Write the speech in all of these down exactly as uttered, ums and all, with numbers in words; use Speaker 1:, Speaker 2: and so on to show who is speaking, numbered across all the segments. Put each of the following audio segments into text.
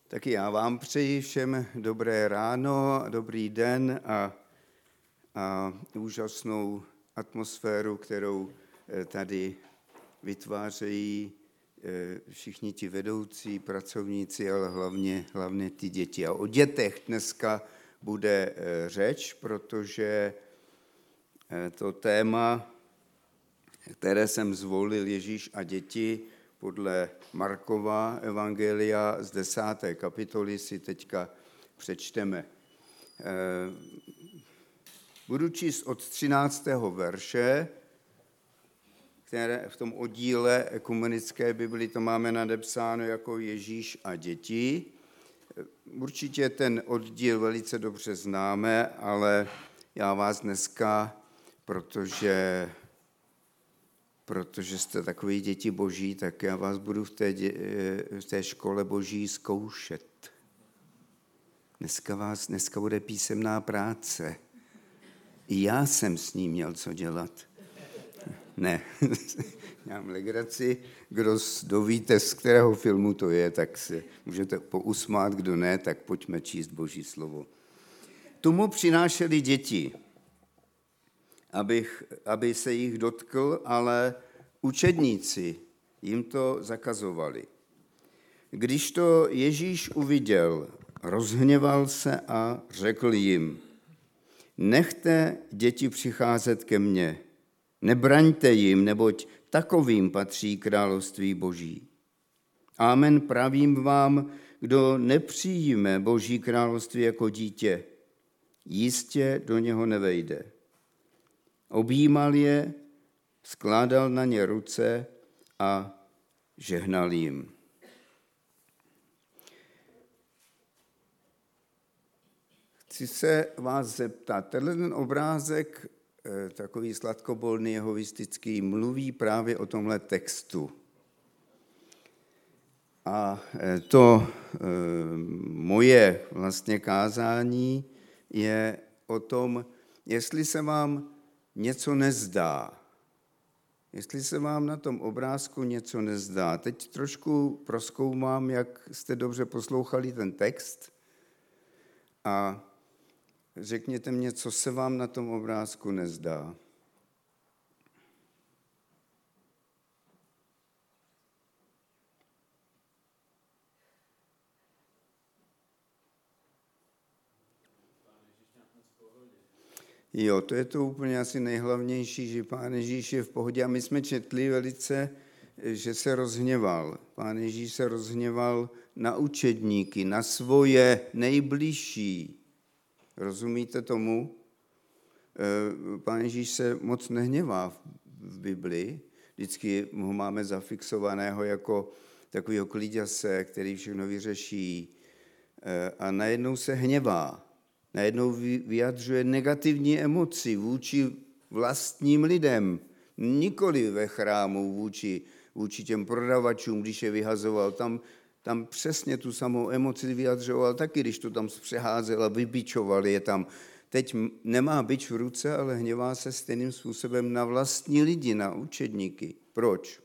Speaker 1: Taky já vám přeji všem dobré ráno, dobrý den a, a úžasnou atmosféru, kterou tady vytvářejí všichni ti vedoucí, pracovníci, ale hlavně, hlavně ty děti. A o dětech dneska bude řeč, protože to téma, které jsem zvolil, Ježíš a děti, podle Markova evangelia z desáté kapitoly si teďka přečteme. Budu číst od třináctého verše, které v tom oddíle ekumenické Bibli to máme nadepsáno jako Ježíš a děti. Určitě ten oddíl velice dobře známe, ale já vás dneska, protože... protože jste takový děti boží, tak já vás budu v té, dě, v té škole boží zkoušet. Dneska, vás, dneska bude písemná práce. I já jsem s ním měl co dělat. Ne, já mám legraci. Kdo dovíte, z kterého filmu to je, tak se můžete pousmát, kdo ne, tak pojďme číst boží slovo. Tu mu přinášeli děti, Abych, aby se jich dotkl, ale učedníci jim to zakazovali. Když to Ježíš uviděl, rozhněval se a řekl jim, nechte děti přicházet ke mně, nebraňte jim, neboť takovým patří království boží. Amen, pravím vám, kdo nepřijme boží království jako dítě, jistě do něho nevejde. Objímal je, skládal na ně ruce a žehnal jim. Chci se vás zeptat, tenhle ten obrázek, takový sladkobolný jehovistický, mluví právě o tomhle textu. A to moje vlastně kázání je o tom, jestli se vám něco nezdá. Jestli se vám na tom obrázku něco nezdá. Teď trošku prozkoumám, jak jste dobře poslouchali ten text a řekněte mě, co se vám na tom obrázku nezdá. Jo, to je to úplně asi nejhlavnější, že Pán Ježíš je v pohodě. A my jsme četli velice, že se rozhněval. Pán Ježíš se rozhněval na učedníky, na svoje nejbližší. Rozumíte tomu? Pán Ježíš se moc nehněvá v Bibli. Vždycky ho máme zafixovaného jako takového kliďase, který všechno vyřeší. A najednou se hněvá. Najednou vyjadřuje negativní emoci vůči vlastním lidem, nikoli ve chrámu vůči, vůči těm prodavačům, když je vyhazoval. Tam, tam přesně tu samou emoci vyjadřoval taky, když to tam přeházel a vybičoval je tam. Teď nemá bič v ruce, ale hněvá se stejným způsobem na vlastní lidi, na učedníky. Proč?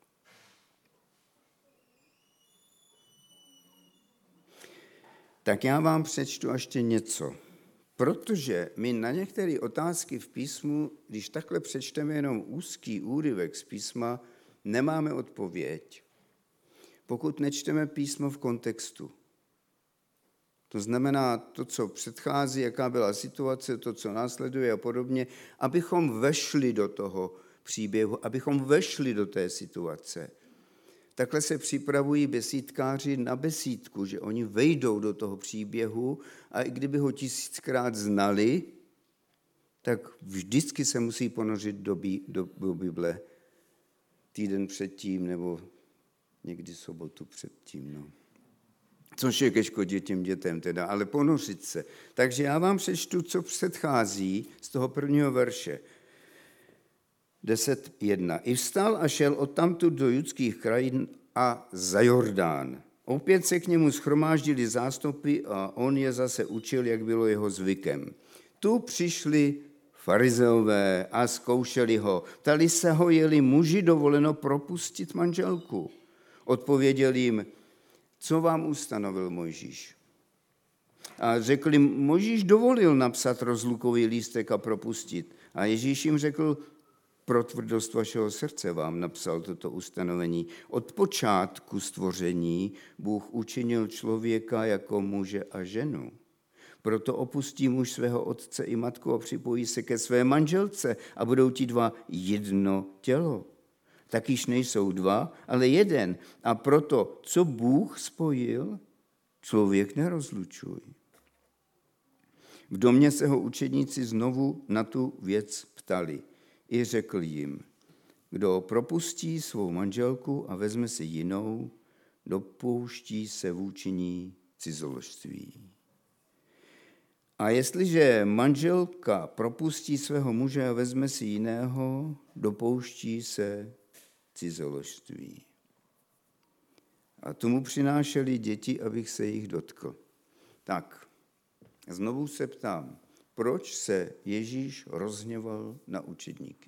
Speaker 1: Tak já vám přečtu ještě něco. Protože my na některé otázky v písmu, když takhle přečteme jenom úzký úryvek z písma, nemáme odpověď. Pokud nečteme písmo v kontextu. To znamená to, co předchází, jaká byla situace, to, co následuje a podobně, abychom vešli do toho příběhu, abychom vešli do té situace. Takhle se připravují besídkáři na besídku, že oni vejdou do toho příběhu a i kdyby ho tisíckrát znali, tak vždycky se musí ponořit do, bí, do, do Bible týden předtím nebo někdy sobotu předtím. No. Což je ke škodě těm dětem teda, ale ponořit se. Takže já vám přečtu, co předchází z toho prvního verše. deset jedna. I vstal a šel odtamtud do judských krajin a za Jordán. Opět se k němu shromáždili zástupy a on je zase učil, jak bylo jeho zvykem. Tu přišli farizeové a zkoušeli ho. Ptali se ho, je-li muži dovoleno propustit manželku. Odpověděl jim, co vám ustanovil Mojžíš? A řekli, Mojžíš dovolil napsat rozlukový lístek a propustit. A Ježíš jim řekl, pro tvrdost vašeho srdce vám napsal toto ustanovení. Od počátku stvoření Bůh učinil člověka jako muže a ženu. Proto opustí muž svého otce i matku a připojí se ke své manželce a budou ti dva jedno tělo. Takyž nejsou dva, ale jeden. A proto, co Bůh spojil, člověk nerozlučuj. V domě se ho učedníci znovu na tu věc ptali. I řekl jim, kdo propustí svou manželku a vezme si jinou, dopouští se vůči ní cizoložství. A jestliže manželka propustí svého muže a vezme si jiného, dopouští se cizoložství. A tomu přinášeli děti, abych se jich dotkl. Tak, znovu se ptám, proč se Ježíš rozhněval na učedníky?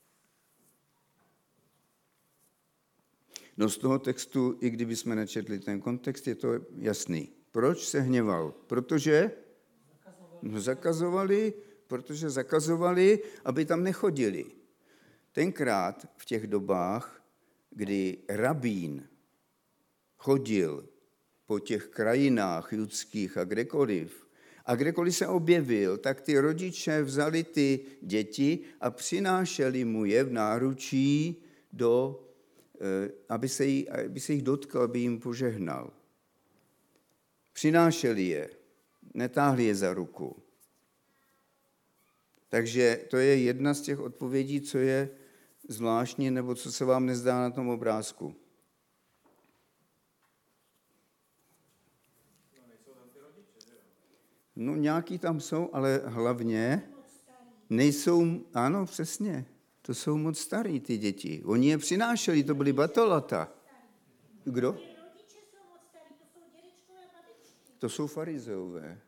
Speaker 1: No z toho textu, i kdyby jsme nečetli ten kontext, je to jasný. Proč se hněval? Protože no, zakazovali, protože zakazovali, aby tam nechodili. Tenkrát v těch dobách, kdy rabín chodil po těch krajinách judských a kdekoliv, a kdekoliv se objevil, tak ty rodiče vzali ty děti a přinášeli mu je v náručí, do, aby, se jí, aby se jich dotkl, aby jim požehnal. Přinášeli je, netáhli je za ruku. Takže to je jedna z těch odpovědí, co je zvláštní, nebo co se vám nezdá na tom obrázku. No nějaký tam jsou, ale hlavně nejsou, ano, přesně, to jsou moc starý ty děti. Oni je přinášeli, to byly batolata. Kdo? To jsou farizeové.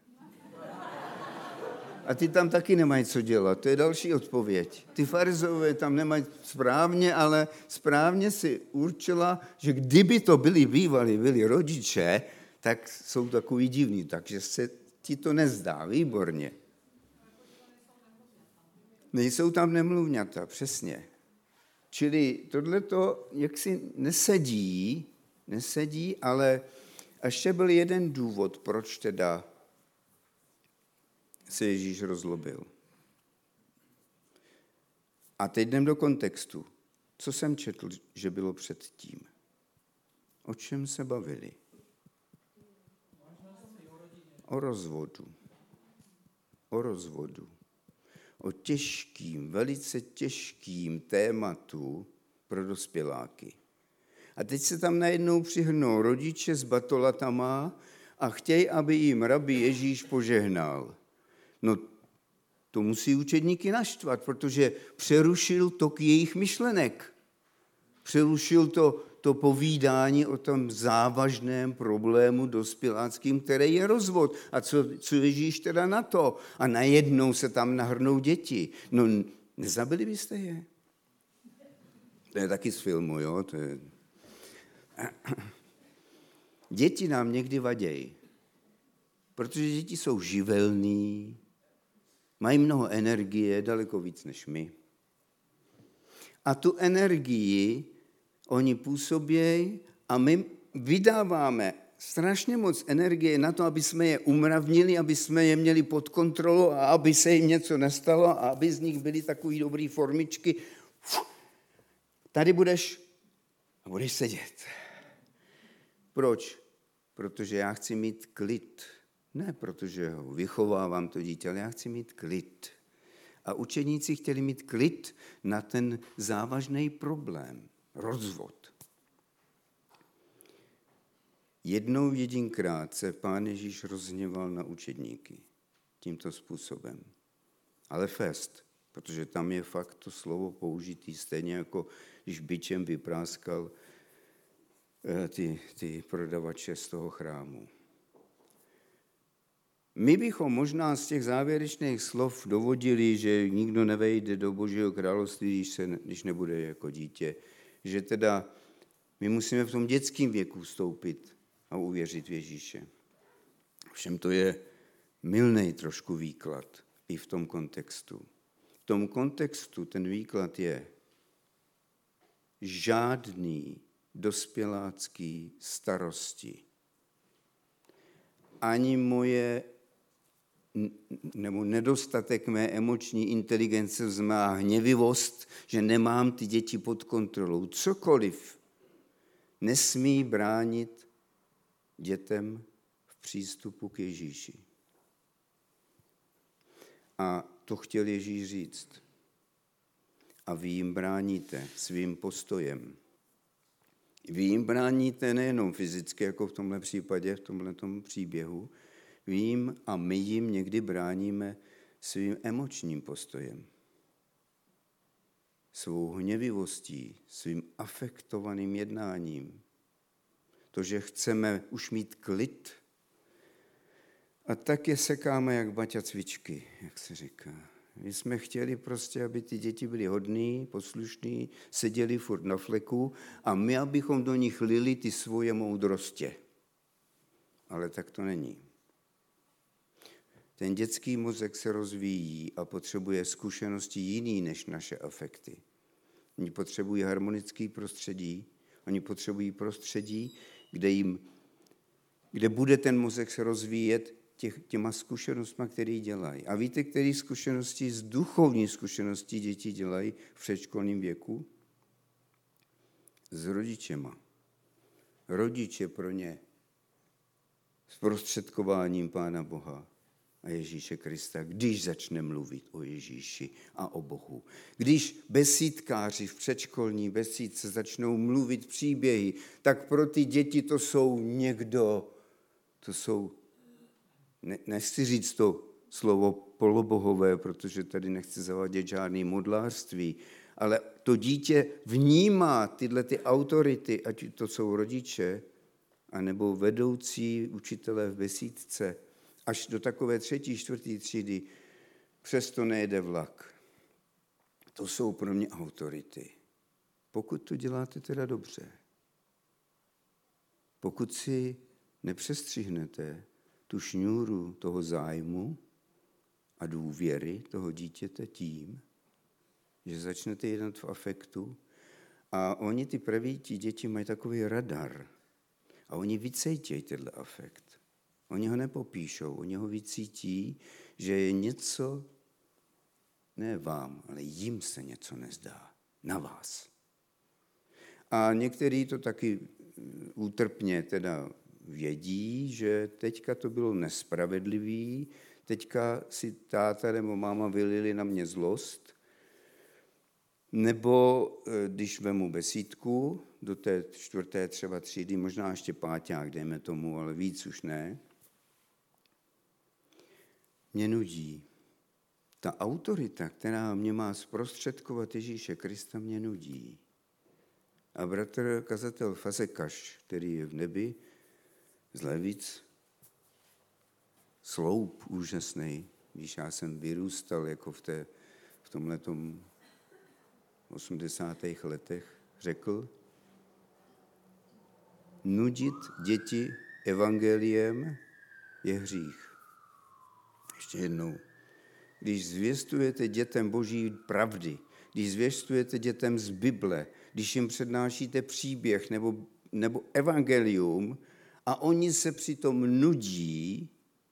Speaker 1: A ty tam taky nemají co dělat, to je další odpověď. Ty farizeové tam nemají správně, ale správně si určila, že kdyby to byli bývali, byli rodiče, tak jsou takový divní, takže se ti to nezdá, výborně. Nejsou tam nemluvňata, přesně. Čili tohleto jaksi nesedí, nesedí, ale ještě byl jeden důvod, proč teda se Ježíš rozlobil. A teď jdem do kontextu. Co jsem četl, že bylo předtím? O čem se bavili? O rozvodu. O rozvodu. O těžkým, velice těžkým tématu pro dospěláky. A teď se tam najednou přihrnou rodiče s batolatama a chtějí, aby jim rabí Ježíš požehnal. No to musí učedníky naštvat, protože přerušil tok jejich myšlenek. Přerušil to, to povídání o tom závažném problému dospěláckým, který je rozvod. A co, co Ježíš teda na to? A najednou se tam nahrnou děti. No nezabili byste je? To je taky z filmu, jo? To je... Děti nám někdy vadějí, protože děti jsou živelný, mají mnoho energie, daleko víc než my. A tu energii oni působí a my vydáváme strašně moc energie na to, aby jsme je umravnili, aby jsme je měli pod kontrolou a aby se jim něco nestalo a aby z nich byly takové dobré formičky. Tady budeš a budeš sedět. Proč? Protože já chci mít klid. Ne protože ho vychovávám to dítě, ale já chci mít klid. A učeníci chtěli mít klid na ten závažný problém. Rozvod. Jednou jedinkrát se Pán Ježíš rozhněval na učedníky tímto způsobem. Ale fest, protože tam je fakt to slovo použitý, stejně jako když bičem vypráskal ty, ty prodavače z toho chrámu. My bychom možná z těch závěrečných slov dovodili, že nikdo nevejde do Božího království, když, se, když nebude jako dítě. Že teda my musíme v tom dětském věku vstoupit a uvěřit v Ježíše. Všem to je mylnej trošku výklad i v tom kontextu. V tom kontextu ten výklad je žádný dospělácký starosti. Ani moje nebo nedostatek mé emoční inteligence, má hněvivost, že nemám ty děti pod kontrolou. Cokoliv nesmí bránit dětem v přístupu k Ježíši. A to chtěl Ježíš říct. A vy jim bráníte svým postojem. Vy jim bráníte nejenom fyzicky, jako v tomhle případě, v tomhletom příběhu, vy jim a my jim někdy bráníme svým emočním postojem. Svou hněvivostí, svým afektovaným jednáním. To, že chceme už mít klid. A tak je sekáme jak baťa cvičky, jak se říká. My jsme chtěli prostě, aby ty děti byly hodný, poslušný, seděli furt na fleku a my, abychom do nich lili ty svoje moudrostě. Ale tak to není. Ten dětský mozek se rozvíjí a potřebuje zkušenosti jiný než naše afekty. Oni potřebují harmonické prostředí, oni potřebují prostředí, kde, jim, kde bude ten mozek se rozvíjet těch, těma zkušenostmi, které dělají. A víte, které zkušenosti z duchovní zkušeností děti dělají v předškolním věku? S rodičema. Rodiče pro ně zprostředkováním Pána Boha a Ježíše Krista, když začne mluvit o Ježíši a o Bohu. Když besídkáři v předškolní besídce začnou mluvit příběhy, tak pro ty děti to jsou někdo, to jsou, ne, nechci říct to slovo polobohové, protože tady nechci zavádět žádný modlářství, ale to dítě vnímá tyhle ty autority, ať to jsou rodiče, anebo vedoucí učitelé v besídce, až do takové třetí, čtvrtý třídy, přesto nejede vlak. To jsou pro mě autority. Pokud to děláte teda dobře, pokud si nepřestřihnete tu šňůru toho zájmu a důvěry toho dítěte tím, že začnete jednat v afektu a oni ty praví, ti děti mají takový radar a oni vycejtějí tenhle afekt. Oni ho nepopíšou, oni ho vycítí, že je něco, ne vám, ale jim se něco nezdá, na vás. A někteří to taky útrpně teda vědí, že teďka to bylo nespravedlivý, teďka si táta nebo máma vylili na mě zlost, nebo když vemu besídku do té čtvrté třeba třídy, možná ještě páťák, dejme tomu, ale víc už ne, mě nudí. Ta autorita, která mě má zprostředkovat Ježíše Krista, mě nudí. A bratr kazatel Fazekaš, který je v nebi, z Levic, sloup úžasný, když já jsem vyrůstal jako v, té, v tomhletom osmdesátých letech, řekl, nudit děti evangeliem je hřích. Ještě jednou. Když zvěstujete dětem Boží pravdy, když zvěstujete dětem z Bible, když jim přednášíte příběh nebo, nebo evangelium a oni se přitom nudí,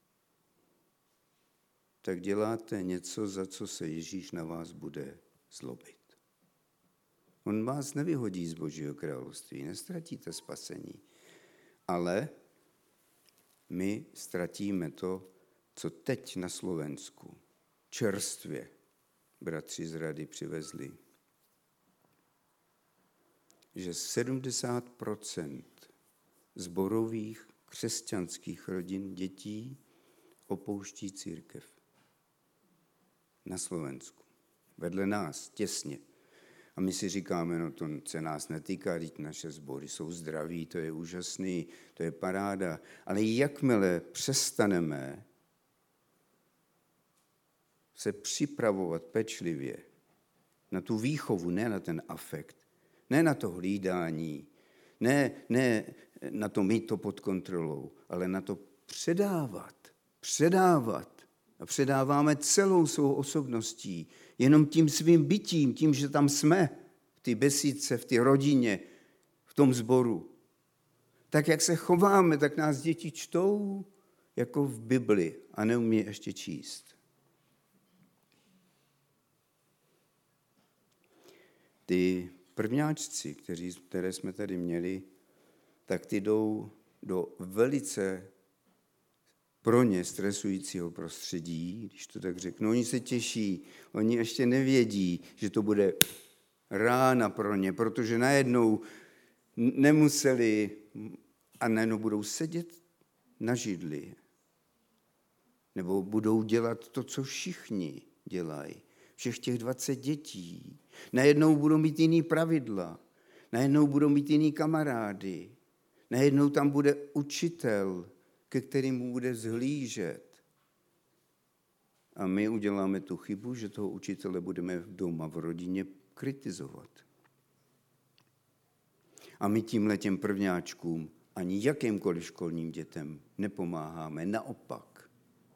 Speaker 1: tak děláte něco, za co se Ježíš na vás bude zlobit. On vás nevyhodí z Božího království, nestratíte spasení, ale my ztratíme to, co teď na Slovensku čerstvě bratři z rady přivezli, že sedmdesát procent sborových křesťanských rodin dětí opouští církev na Slovensku. Vedle nás, těsně. A my si říkáme, no to se nás netýká, teď naše sbory jsou zdraví, to je úžasný, to je paráda. Ale jakmile přestaneme se připravovat pečlivě na tu výchovu, ne na ten afekt, ne na to hlídání, ne, ne na to mít to pod kontrolou, ale na to předávat, předávat. A předáváme celou svou osobností, jenom tím svým bytím, tím, že tam jsme, v té besídce, v té rodině, v tom sboru. Tak, jak se chováme, tak nás děti čtou jako v Bibli a neumí ještě číst. Ty prvňáčci, kteří, které jsme tady měli, tak ty jdou do velice pro ně stresujícího prostředí, když to tak řeknu. Oni se těší, oni ještě nevědí, že to bude rána pro ně, protože najednou nemuseli a najednou budou sedět na židli. Nebo budou dělat to, co všichni dělají. Všech těch dvacet dětí. Najednou budou mít jiný pravidla. Najednou budou mít jiný kamarády. Najednou tam bude učitel, ke kterému bude zhlížet. A my uděláme tu chybu, že toho učitele budeme doma v rodině kritizovat. A my tímhle těm prvňáčkům ani jakýmkoliv školním dětem nepomáháme. Naopak.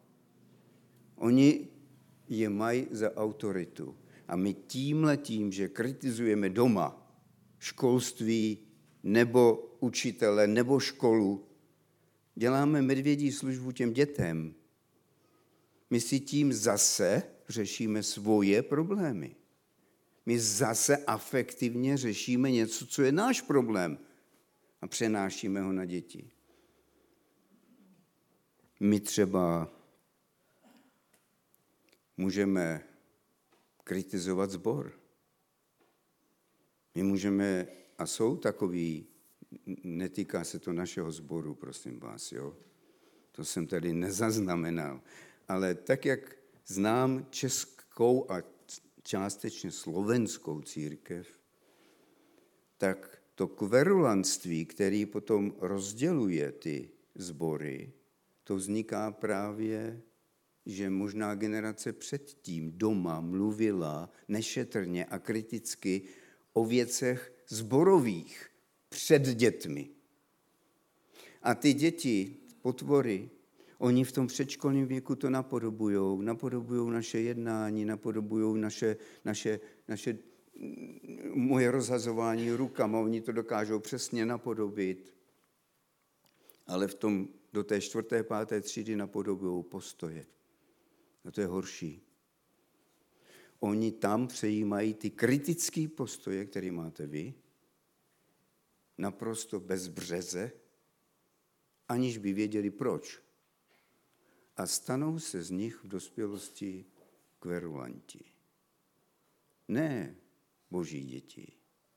Speaker 1: Oni je mají za autoritu. A my tímhletím, že kritizujeme doma školství nebo učitele nebo školu, děláme medvědí službu těm dětem. My si tím zase řešíme svoje problémy. My zase afektivně řešíme něco, co je náš problém a přenášíme ho na děti. My třeba můžeme kritizovat sbor. My můžeme, a jsou takový, netýká se to našeho sboru, prosím vás, jo. To jsem tady nezaznamenal. Ale tak, jak znám českou a částečně slovenskou církev, tak to kverulantství, který potom rozděluje ty sbory, to vzniká právě, že možná generace předtím doma mluvila nešetrně a kriticky o věcech sborových před dětmi. A ty děti, potvory, oni v tom předškolním věku to napodobujou, napodobujou naše jednání, napodobujou naše, naše, naše moje rozhazování rukama, oni to dokážou přesně napodobit. Ale v tom, do té čtvrté, páté třídy napodobujou postoje. No to je horší. Oni tam přejímají ty kritické postoje, které máte vy, naprosto bezbřeze, aniž by věděli proč. A stanou se z nich v dospělosti kverulanti. Ne boží děti.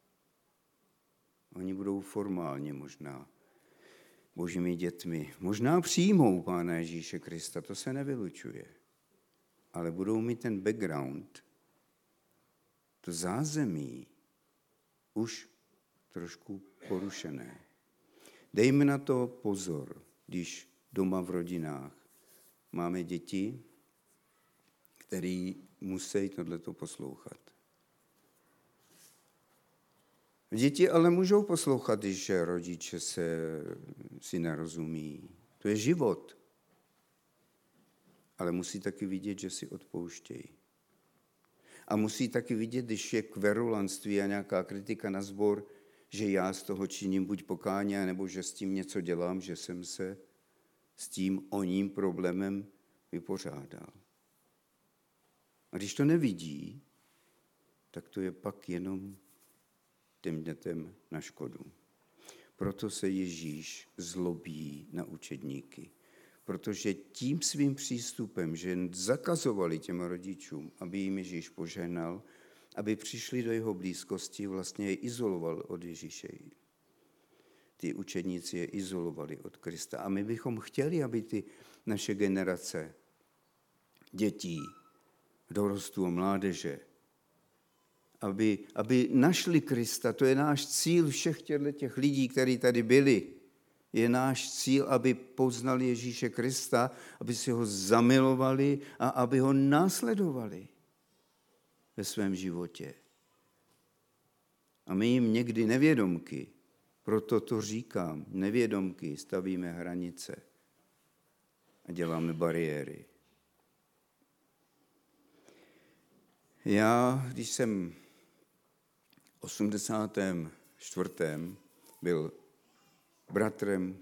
Speaker 1: Oni budou formálně možná božími dětmi. Možná přijmou Pána Ježíše Krista, to se nevylučuje. Ale budou mít ten background, to zázemí, už trošku porušené. Dejme na to pozor, když doma v rodinách máme děti, které musí tohleto poslouchat. Děti ale můžou poslouchat, když rodiče se si nerozumí. To je život. Ale musí taky vidět, že si odpouštějí. A musí taky vidět, když je kverulanství a nějaká kritika na sbor, že já z toho činím buď pokání, nebo že s tím něco dělám, že jsem se s tím oním problémem vypořádal. A když to nevidí, tak to je pak jenom těm dětem na škodu. Proto se Ježíš zlobí na učedníky. Protože tím svým přístupem, že zakazovali těm rodičům, aby jim Ježíš požehnal, aby přišli do jeho blízkosti, vlastně je izoloval od Ježíše. Ty učedníci je izolovali od Krista. A my bychom chtěli, aby ty naše generace dětí, dorostu a mládeže, aby, aby našli Krista. To je náš cíl všech těch lidí, kteří tady byli. Je náš cíl, aby poznali Ježíše Krista, aby si ho zamilovali a aby ho následovali ve svém životě. A my jim někdy nevědomky Proto to říkám, nevědomky stavíme hranice a děláme bariéry. Já, když jsem v osmdesátém čtvrtém byl bratrem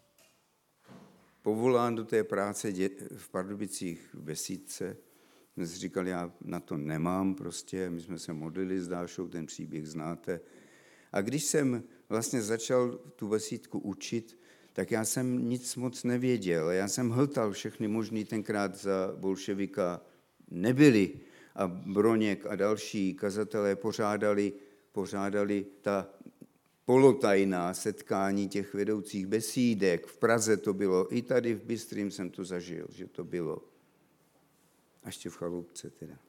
Speaker 1: povolán do té práce v Pardubicích v Besídce, jsme si říkali, já na to nemám prostě, my jsme se modlili s Dášou, ten příběh znáte. A když jsem vlastně začal tu Besídku učit, tak já jsem nic moc nevěděl. Já jsem hltal všechny možný, tenkrát za bolševika nebyli. A Broněk a další kazatelé pořádali, pořádali ta polotajná setkání těch vedoucích besídek. V Praze to bylo, i tady v Bystrým jsem to zažil, že to bylo. A ještě v Chalupce teda.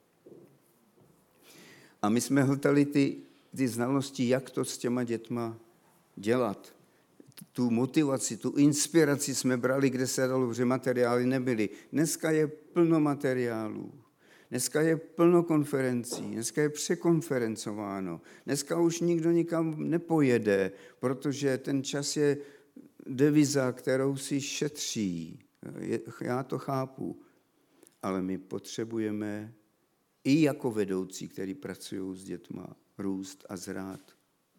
Speaker 1: A my jsme hltali ty, ty znalosti, jak to s těma dětma dělat. Tu motivaci, tu inspiraci jsme brali, kde se dalo, že materiály nebyly. Dneska je plno materiálů. Dneska je plno konferencí, dneska je překonferencováno. Dneska už nikdo nikam nepojede, protože ten čas je deviza, kterou si šetří. Já to chápu. Ale my potřebujeme i jako vedoucí, kteří pracují s dětma, růst a zrát.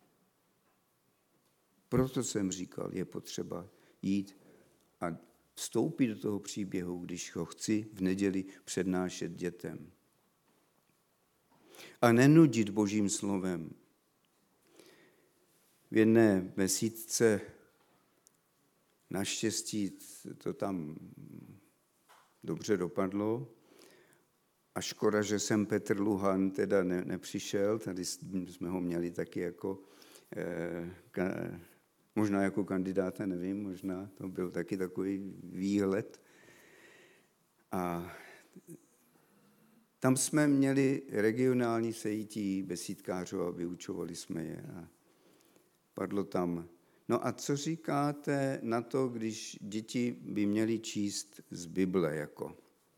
Speaker 1: Proto jsem říkal, je potřeba jít a vstoupit do toho příběhu, když ho chci v neděli přednášet dětem. A nenudit Božím slovem. V jedné besídce naštěstí to tam dobře dopadlo. A škoda, že jsem Petr Luhan teda ne, nepřišel, tady jsme ho měli taky jako, eh, ka, možná jako kandidáta, nevím, možná to byl taky takový výhled. A tam jsme měli regionální sejítí besídkářů a vyučovali jsme je. A padlo tam, no a co říkáte na to, když děti by měly číst z Bible jako?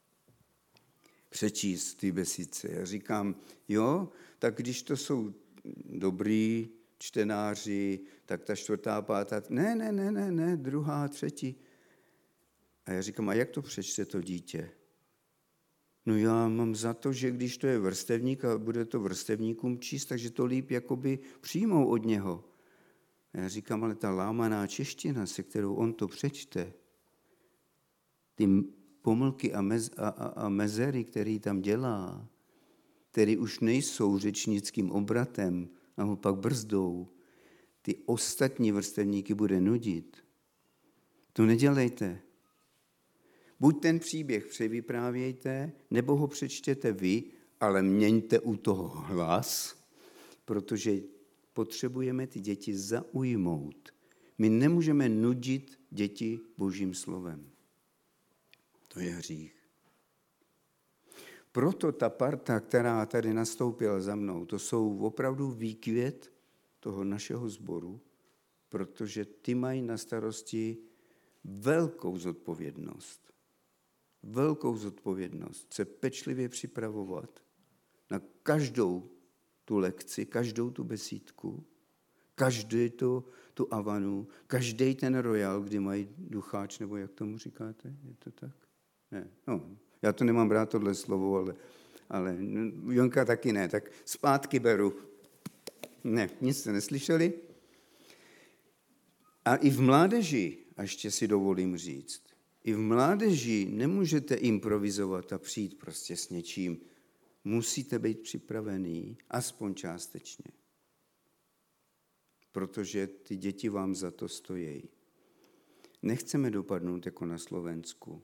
Speaker 1: Přečíst ty besídce. Já říkám, jo, tak když to jsou dobrý čtenáři, tak ta čtvrtá, pátá, ne, ne, ne, ne, ne, druhá, třetí. A já říkám, a jak to přečte to dítě? No já mám za to, že když to je vrstevník a bude to vrstevníkům číst, takže to líp jakoby přijmou od něho. A já říkám, ale ta lámaná čeština, se kterou on to přečte, ty pomlky a, mez, a, a, a mezery, který tam dělá, které už nejsou řečnickým obratem, a ho pak brzdou, ty ostatní vrstevníky bude nudit. To nedělejte. Buď ten příběh převyprávějte, nebo ho přečtěte vy, ale měňte u toho hlas, protože potřebujeme ty děti zaujmout. My nemůžeme nudit děti Božím slovem. To je hřích. Proto ta parta, která tady nastoupila za mnou, to jsou opravdu výkvět toho našeho sboru, protože ty mají na starosti velkou zodpovědnost. Velkou zodpovědnost se pečlivě připravovat na každou tu lekci, každou tu besídku, každý tu, tu avanu, každý ten royal, kdy mají ducháč, nebo jak tomu říkáte, je to tak? Ne, no, já to nemám brát tohle slovo, ale, ale Jonka taky ne, tak zpátky beru. Ne, nic jste neslyšeli. A i v mládeži, a ještě si dovolím říct, i v mládeži nemůžete improvizovat a přijít prostě s něčím. Musíte být připravený, aspoň částečně. Protože ty děti vám za to stojí. Nechceme dopadnout jako na Slovensku.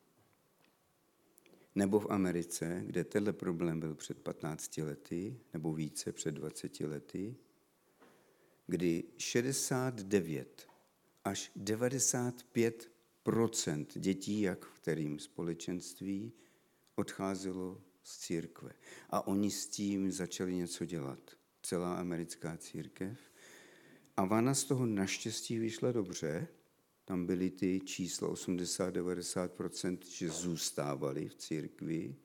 Speaker 1: Nebo v Americe, kde tenhle problém byl před patnácti lety, nebo více před dvaceti lety, kdy šedesát devět až devadesát pět procent dětí, jak v kterým společenství, odcházelo z církve. A oni s tím začali něco dělat. Celá americká církev. A ona z toho naštěstí vyšla dobře. Tam byly ty čísla osmdesát až devadesát procent, že zůstávali v církvi,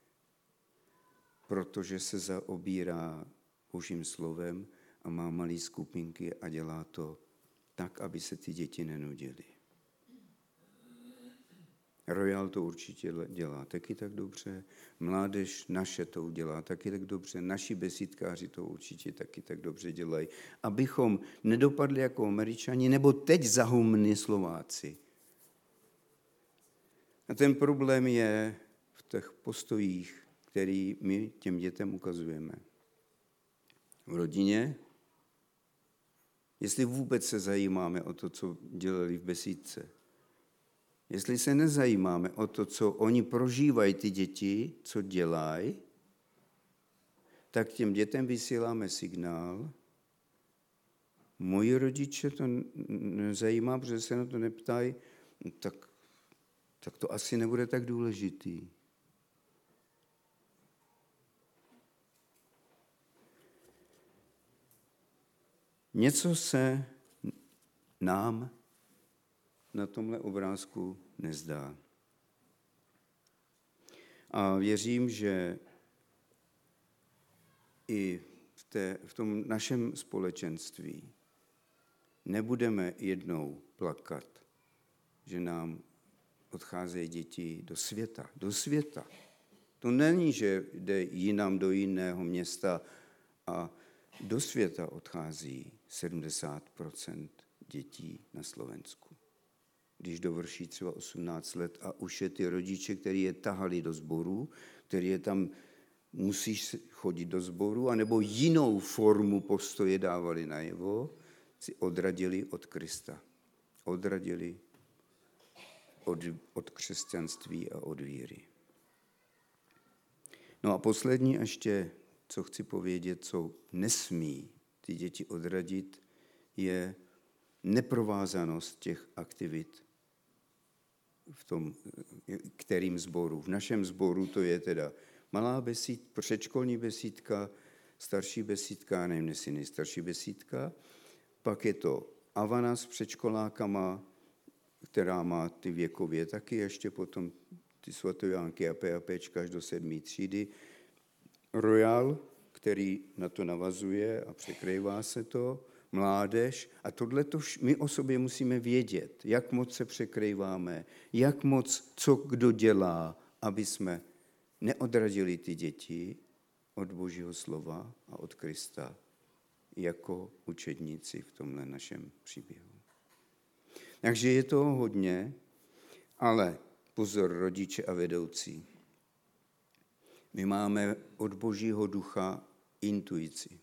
Speaker 1: protože se zaobírá Božím slovem a má malé skupinky a dělá to tak, aby se ty děti nenudily. Royal to určitě dělá taky tak dobře, mládež naše to udělá taky tak dobře, naši besídkáři to určitě taky tak dobře dělají, abychom nedopadli jako Američani, nebo teď zahumní Slováci. A ten problém je v těch postojích, který my těm dětem ukazujeme. V rodině, jestli vůbec se zajímáme o to, co dělali v besídce, jestli se nezajímáme o to, co oni prožívají, ty děti, co dělají, tak těm dětem vysíláme signál. Moji rodiče to nezajímá, protože se na to neptají, tak, tak to asi nebude tak důležitý. Něco se nám na tomhle obrázku nezdá. A věřím, že i v, té, v tom našem společenství nebudeme jednou plakat, že nám odcházejí děti do světa. Do světa. To není, že jde jinam do jiného města a do světa odchází sedmdesát procent dětí na Slovensku. Když dovrší třeba osmnáct let a už je ty rodiče, kteří je tahali do sboru, kteří je tam musíš chodit do sboru, anebo jinou formu postoje dávali najevo, si odradili od Krista. Odradili od, od křesťanství a od víry. No a poslední ještě, co chci povědět, co nesmí ty děti odradit, je neprovázanost těch aktivit v tom, kterým sboru. V našem sboru to je teda malá besídka, předškolní besídka, starší besídka, nevím, jestli nejstarší besídka, pak je to Avana s předškolákama, která má ty věkově taky, ještě potom ty svatojánky a PAPčka až do sedmé třídy. Royal, který na to navazuje a překrývá se to, mládež. A tohleto my o sobě musíme vědět, jak moc se překrýváme, jak moc, co kdo dělá, aby jsme neodradili ty děti od Božího slova a od Krista jako učedníci v tomhle našem příběhu. Takže je toho hodně, ale pozor, rodiče a vedoucí. My máme od Božího ducha intuici.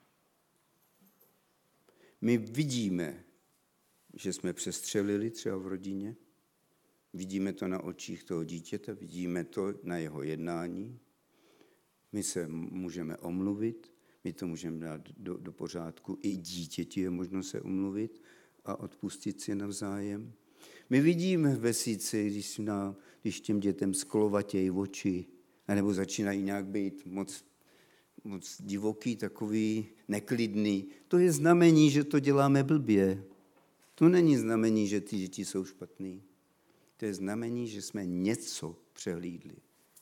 Speaker 1: My vidíme, že jsme přestřelili třeba v rodině, vidíme to na očích toho dítěte, vidíme to na jeho jednání. My se můžeme omluvit, my to můžeme dát do, do pořádku. I dítěti je možno se omluvit a odpustit si navzájem. My vidíme v besídce, když, na, když těm dětem sklovatějí oči, anebo začínají nějak být moc, moc divoký, takový neklidný. To je znamení, že to děláme blbě. To není znamení, že ty děti jsou špatný. To je znamení, že jsme něco přehlídli.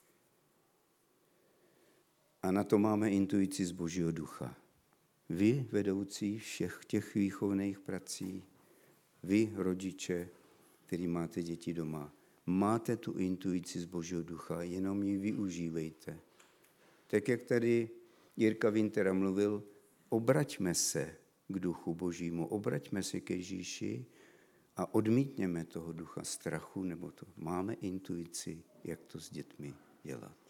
Speaker 1: A na to máme intuici z Božího ducha. Vy, vedoucí všech těch výchovných prací, vy, rodiče, který máte děti doma, máte tu intuici z Božího ducha, jenom ji využívejte. Tak, jak tady Jirka Wintera mluvil, obraťme se k duchu Božímu, obraťme se ke Ježíši a odmítněme toho ducha strachu, nebo to máme intuici, jak to s dětmi dělat.